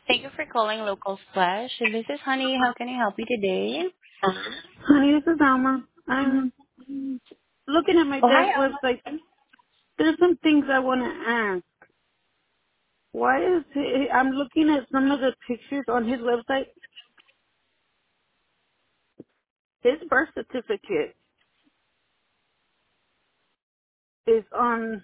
Thank you for calling Local Splash. This is Honey. How can I help you today? Honey, this is Alma. I'm looking at my Oh, dad's hi, Alma. website. There's some things I want to ask. Why is I'm looking at some of the pictures on his website. His birth certificate is on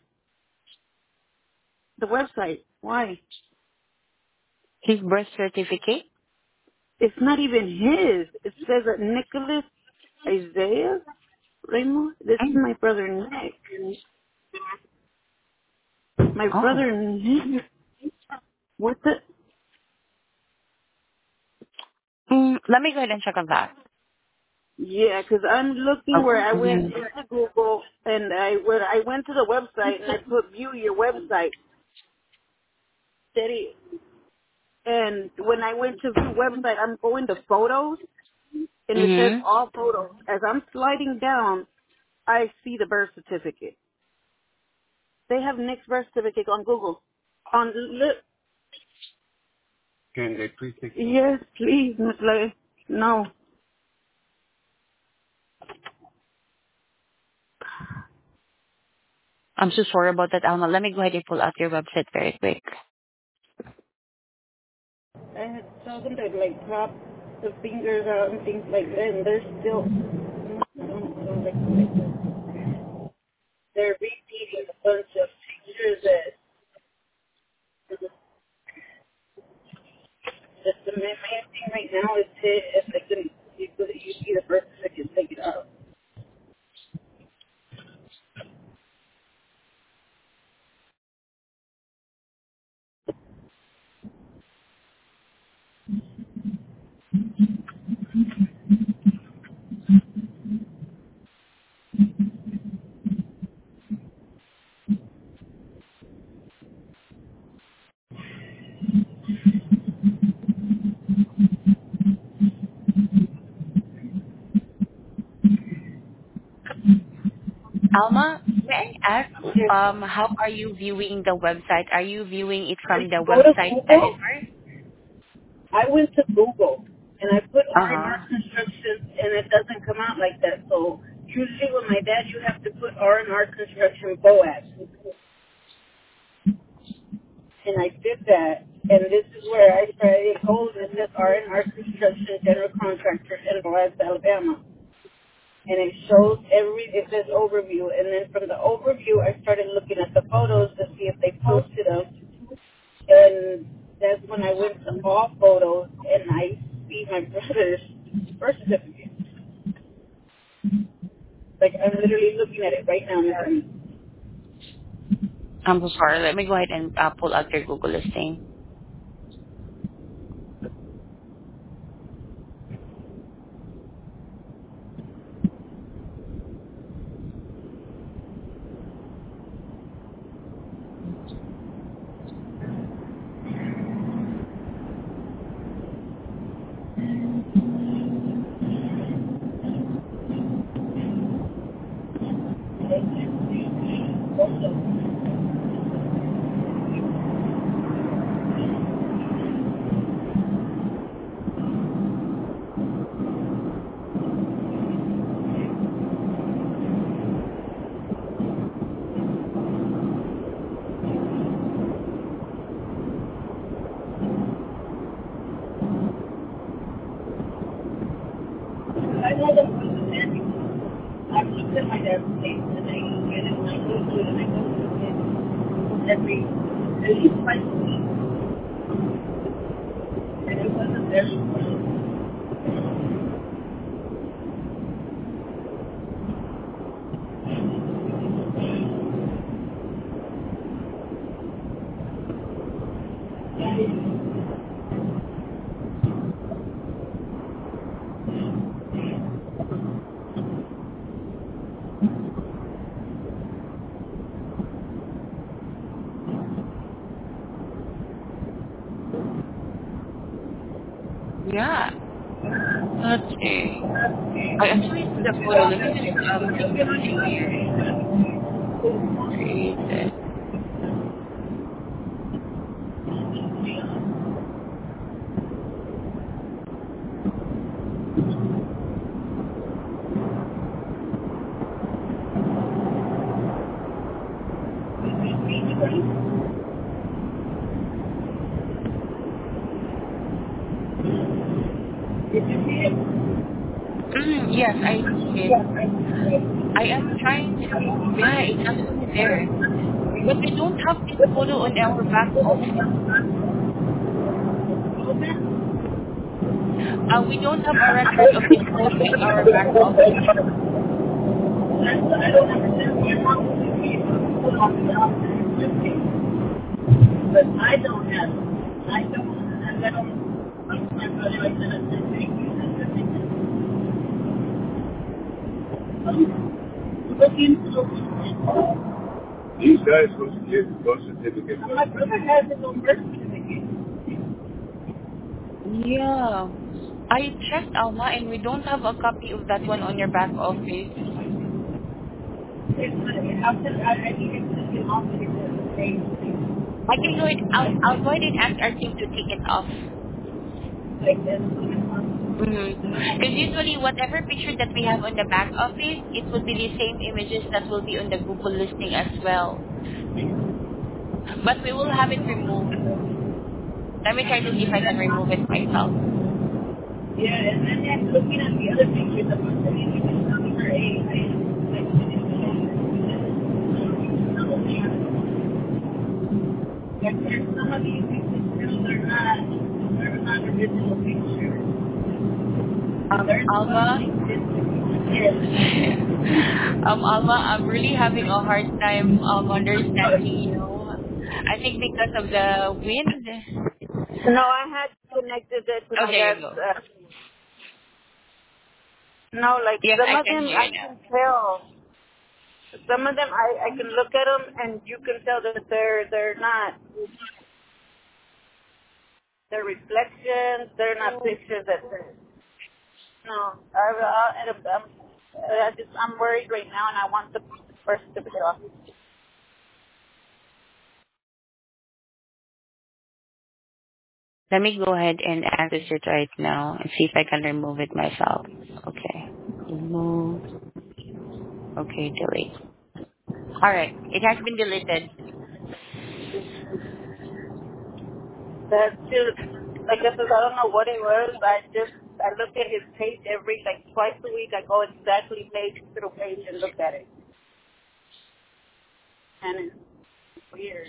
the website. Why? His birth certificate? It's not even his. It says that Nicholas Isaiah Raymond. This is Mm. my brother Nick. My Oh. brother Nick. What the? Let me go ahead and check on that. Yeah, 'cause I'm looking Oh. where I went Mhm. into Google and I went to the website and I put view your website. Steady. And when I went to view website, I'm going to photos and it says Mm-hmm. all photos. As I'm sliding down, I see the birth certificate. They have Nick's birth certificate on Google. On look. Can they please take? Yes, please, Miss Lay. No. I'm so sorry about that, Alma. Let me go ahead and pull out your website very quick. I had told them to like pop the fingers out and things like that, and they're still. Don't like that. They're repeating a bunch of pictures that the main thing right now is to if they can you see the birth certificate, take it out. Alma, may I ask, how are you viewing the website? Are you viewing it If from the you go to website Google, editor? I went to Google and I put Uh-huh. R&R construction and it doesn't come out like that. So usually with my dad, you have to put R&R construction Boaz. And I did that. And this is where I started. It goes, it says R&R construction general contractor in Boaz, Alabama. And it shows it says overview. And then from the overview, I started looking at the photos to see if they posted them. And that's when I went to all photos and I see my brother's birth certificate. Like I'm literally looking at it right now, Miss Ernie. I'm so sorry. Let me go ahead and pull out your Google listing. I know them from the family. I've looked at my dad's face and I get it and I go to it and I go to it every at least twice a week. And it wasn't there before. Yeah. Let's see. I actually see the photo. Let me just take a look here. Created. Did you see it? Yes, I see it. I am trying to. Yeah, it's actually there, but we don't have this photo on our back office. We don't have a record of this photo in our back office. I don't understand why not put on the office. But I don't have it. I don't, and I don't, my brother, I said, thank you. Look into these guys supposed to give birth certificate. My brother has his own birth certificate. Yeah, I checked Alma, and we don't have a copy of that one on your back office. I need it to get off of the name. I can go ahead. I'll go ahead and ask our team to take it off. Like this. Because usually, whatever picture that we have on the back office, it will be the same images that will be on the Google listing as well. But we will have it removed. Let me try to see if I can remove it myself. Yeah, and then after looking at the other pictures of us, I mean, you can tell me her age. Like, there's some of these pictures, they're not original pictures. There's some of Alma, these pictures, yes. Alma, I'm really having a hard time understanding you. I think because of the wind. No, I had connected it to Oh, my there you dad's, go. no, like Yes, some I of can them hear I you now. can tell. Some of them I can look at them and you can tell that they're not, they're reflections, they're not pictures that they're, no, I'm worried right now and I want the first to get off. Let me go ahead and access it right now and see if I can remove it myself. Okay. Remove. Okay, delete. All right. It has been deleted. That's just, like I said, I don't know what it was. I look at his page every, like twice a week. I go exactly page through page and look at it. And it's weird.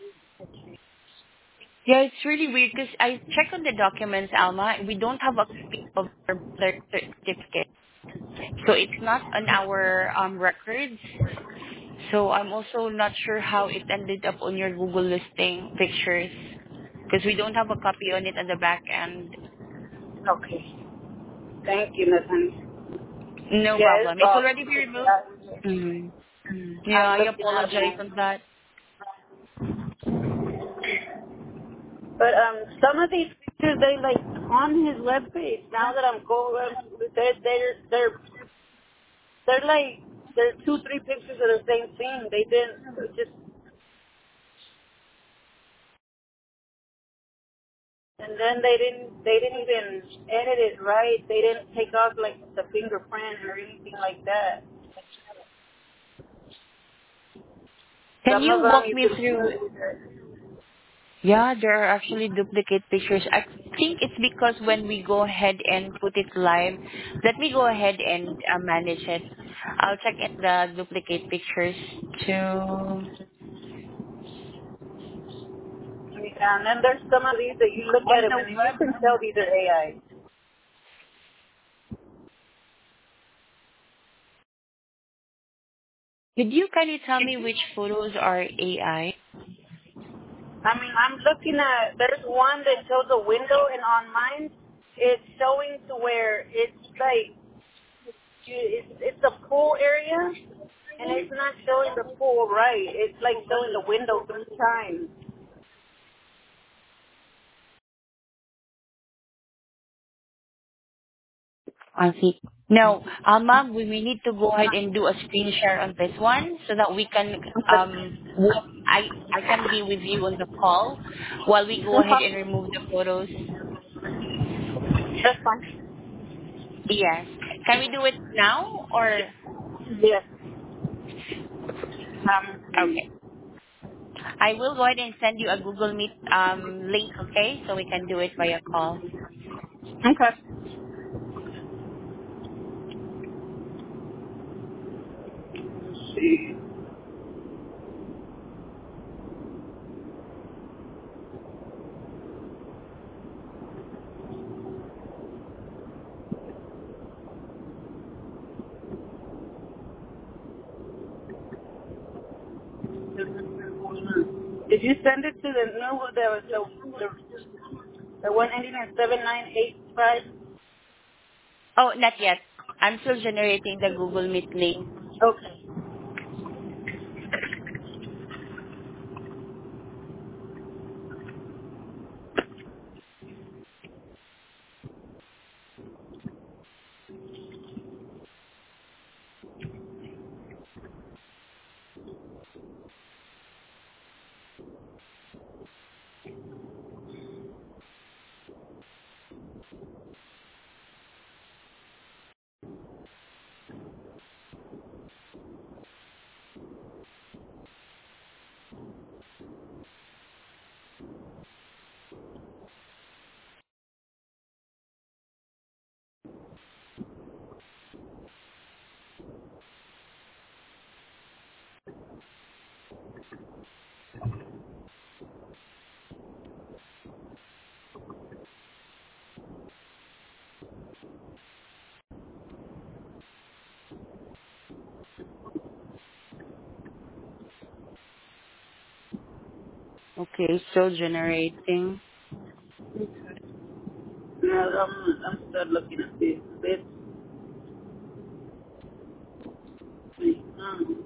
Yeah, it's really weird because I check on the documents, Alma. We don't have a copy of their birth certificate. So it's not on our records. So I'm also not sure how it ended up on your Google listing pictures because we don't have a copy on it on the back end. Okay. Thank you, Miss Honey. No Yeah, problem. it's It's all. already been removed. Mm. Yeah, I'm I looking at it apologize now. on that. But some of these pictures they like on his webpage. Now that I'm going, they're like they're 2-3 pictures of the same thing. They didn't just, and then they didn't even edit it right. They didn't take off like the fingerprint or anything like that. Can Some of you them walk you me could through? see that. Yeah, there are actually duplicate pictures. I think it's because when we go ahead and put it live, let me go ahead and manage it. I'll check in the duplicate pictures to Yeah, and then there's some of these that you look on at them the and you web. can tell these are AI. Could you kindly tell me which photos are AI? I mean, I'm looking at, there's one that shows a window, and on mine, it's showing to where it's like, it's a pool area, and it's not showing the pool right. It's like showing the window 3 times. I see. No, ma'am, we need to go ahead and do a screen share on this one so that we can I can be with you on the call while we go ahead and remove the photos. That's fine. Yes. Can we do it now or Yes. okay? I will go ahead and send you a Google Meet link, okay? So we can do it via call. Okay. Let's see. Did you send it to the new the one ending in 7985? Oh, not yet. I'm still generating the Google Meet link. Okay. Okay, still generating. No, I'm still looking at this. Um,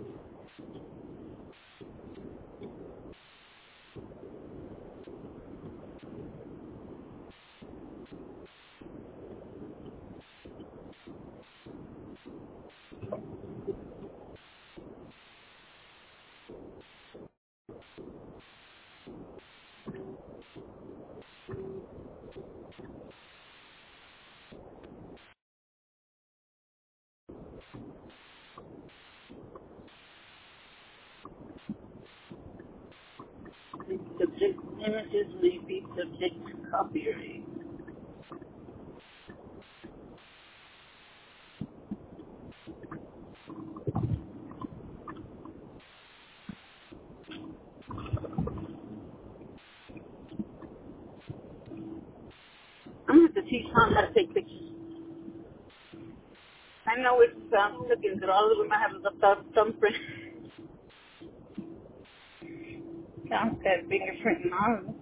subject images may be subject to copyright. I'm going to have to teach Tom how to take pictures. I know it's looking through all of them. I have the thumbprint. Tom's got fingerprint and all of them.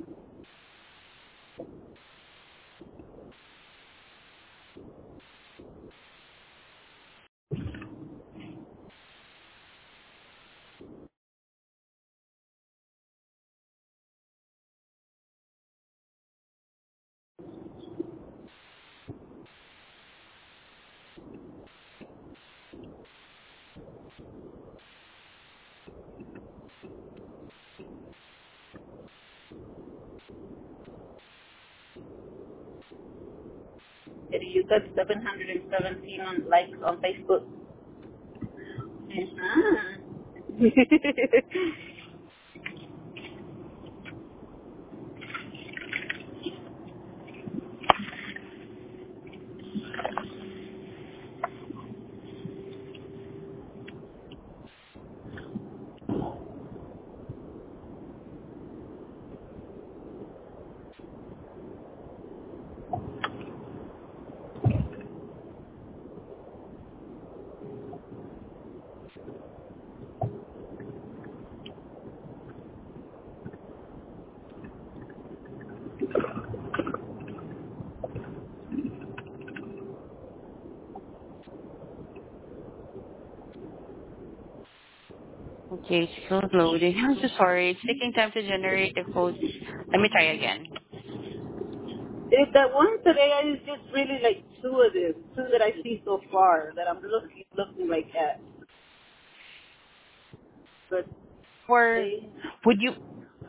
Eddie, you got 717 on likes on Facebook. Uh-huh. Okay, it's still loading. I'm so sorry. It's taking time to generate the post. Let me try again. That one today, I just really like two that I see so far that I'm looking like at. But Or they, would you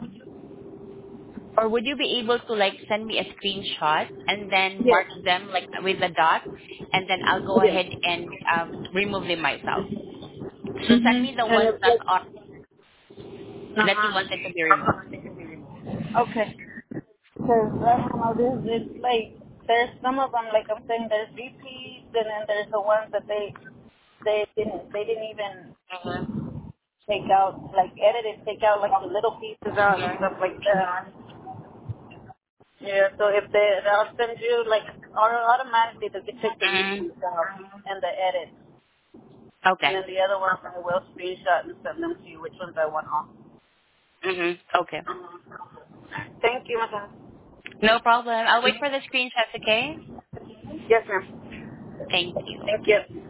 would you be able to like send me a screenshot and then yes, mark them like with the dot, and then I'll go yes. ahead and remove them myself. So send Mhm. me the And ones it's that like, are that you Uh-huh. wanted to be removed. Okay. Because I don't know, this it's like there's some of them, like I'm saying, there's repeats, and then there's the ones that they didn't even take out, like edited, take out like the little pieces out and stuff like that. Yeah, so if I'll send you like automatically they can take the Mm-hmm. repeats out and the edits, and Okay. then the other ones I will screenshot and send them to you, which ones I want off. Mm-hmm. Okay. Thank you, madam. No problem. I'll wait for the screenshots, okay? Yes, ma'am. Thank you. Thank you.